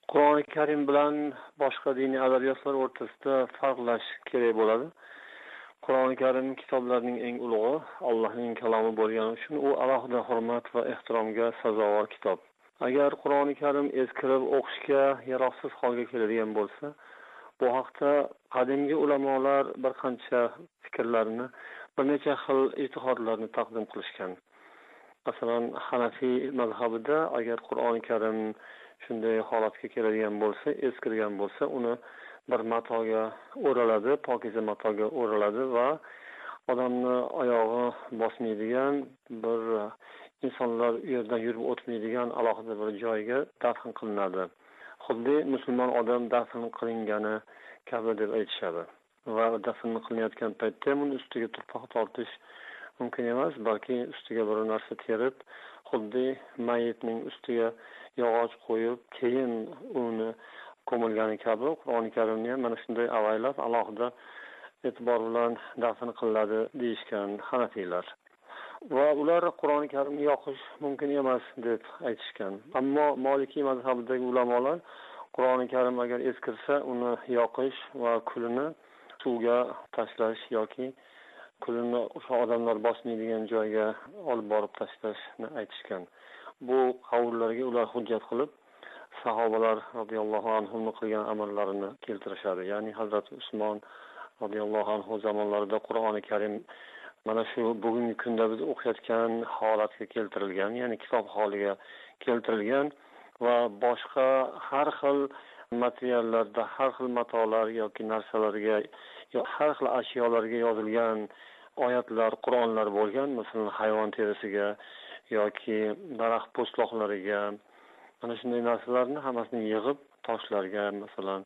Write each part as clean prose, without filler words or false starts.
Qur'oni Karim bilan boshqa diniy adabiyotlar o'rtasida farqlash kerak bo'ladi. Qur'oni Karim kitoblarning eng ulug'i, Allohning kalomi bo'lgani uchun u alohida hurmat va ehtiromga sazovor kitob. Agar Qur'oni Karim eskirib o'qishga yaroqsiz holga keladigan bo'lsa, bu haqda qadimgi ulamolar bir qancha fikrlarni, bir necha xil ijtihodlarni taqdim qilishgan. Masalan, Hanafiy mazhabida agar Qur'oni Karim shunday holatga keladigan bo'lsa, eskirgan bo'lsa, uni bir matoga o'raladi, pokiza matoga o'raladi va odamni oyog'i bosmaydigan, bir insonlar u yerdan yurib o'tmaydigan alohida bir joyga dafn qilinadi. Xuddi musulmon odam dafn qilingani kabi deb aytishadi. Va dafn qilinayotgan paytda uni ustiga turpoq tortish mumkin emas, balki ustiga bir narsa terib, xuddi mayitning ustiga yog'och qo'yib, keyin uni ko'milgani kabi Qur'oni Karimni ham mana shunday avaylab alohida e'tibor bilan dafn qiladi deyishgan Hanafiylar. Va ular Qur'oni Karimni yoqish mumkin emas deb aytishgan. Ammo Maliki mazhabidagi ulamolar Qur'oni Karim agar eskirsa, uni yoqish va kulini suvga tashlash yoki kulini o'sha odamlar bosmaydigan joyga olib borib tashlashni aytishgan. Bu qavullarga ular hujjat qilib, sahobalar radhiyallohu anhum qilgan amallarini keltirishadi. Ya'ni Hazrat Usmon radhiyallohu anhu zamonlarida Qur'oni Karim mana shu bugungi kunda biz o'qiyotgan holatga keltirilgan, ya'ni kitob holiga keltirilgan va boshqa har xil materiallarda, har xil matolar yoki narsalarga, har xil ashyolarga yozilgan oyatlar, Qur'onlar bo'lgan, masalan, hayvon terisiga yoki daraxt po'stloqlariga, mana shunday narsalarni hammasini yig'ib, toshlarga masalan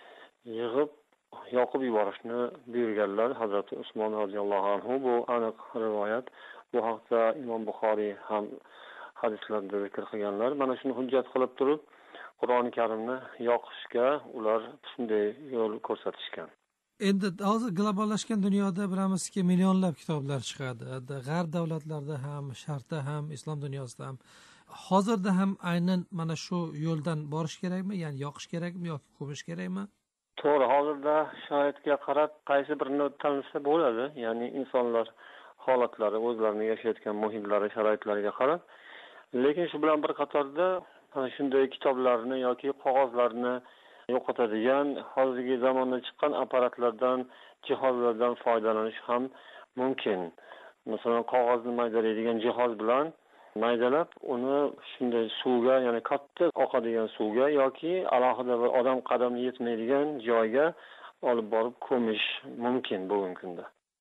yig'ib yoqib yuborishni buyurganlar Hazrat Usmon radhiyallohu anhu. Bu aniq rivoyat. Bu haqda Imom Buxoriy ham hadislarda zikr qilganlar. Mana shuni hujjat qilib turib, Qur'oni Karimni yoqishga ular shunday yo'l ko'rsatishgan. Endi hozir globallashgan dunyoda bilamizki, millionlab kitoblar chiqadi. G'arb davlatlarida ham, Sharqda ham, islom dunyosida ham. Hozirda ham aynan mana shu yo'ldan borish kerakmi? Ya'ni yoqish kerakmi yoki ko'mish kerakmi? To'g'ri, hozirda sharoitga qarab qaysi birini tanlasa bo'ladi. Ya'ni insonlar holatlari, o'zlarining yashayotgan muhitlari, sharoitlariga qarab. Lekin shu bilan bir qatorda shunday kitoblarni yoki qog'ozlarni yo'qotadigan hozirgi zamonda chiqqan apparatlardan, jihozlardan foydalanish ham mumkin. Masalan, qog'ozni maydalaydigan jihoz bilan maydalab, uni shunday suvga, ya'ni katta oqadigan suvga yoki alohida bir odam qadami yetmaydigan joyga olib borib ko'mish mumkin bugungi kunda.